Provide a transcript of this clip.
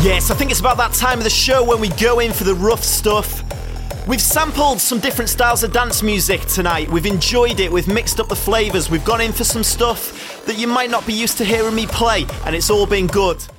Yes, I think it's about that time of the show when we go in for the rough stuff. We've sampled some different styles of dance music tonight. We've enjoyed it, we've mixed up the flavours, we've gone in for some stuff that you might not be used to hearing me play, and it's all been good.